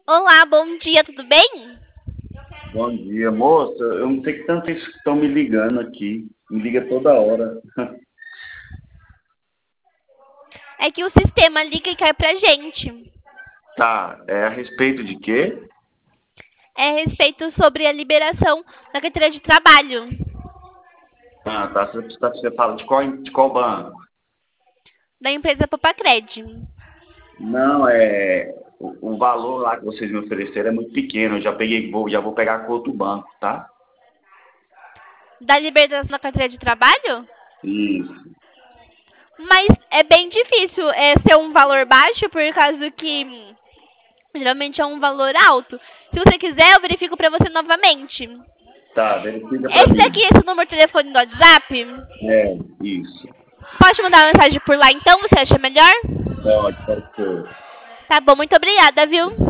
Olá, bom dia, tudo bem? Bom dia, moça. Eu não sei que tanto eles estão me ligando aqui. Me liga toda hora. É que o sistema liga e cai pra gente. Tá, é a respeito de quê? É a respeito sobre a liberação da carteira de trabalho Ah, tá. Você fala de qual banco? da empresa Papacred. Não, o valor lá que vocês me ofereceram é muito pequeno. Eu já peguei, já vou pegar com outro banco, tá? Da liberação da carteira de trabalho? Isso. Mas é bem difícil ser um valor baixo, por causa que geralmente é um valor alto. Se você quiser, eu verifico pra você novamente. Tá, verifica pra Esse daqui, mim. esse número de telefone do WhatsApp, É, isso. pode mandar uma mensagem por lá então, você acha melhor? Pode ser. Tá bom, muito obrigada, viu?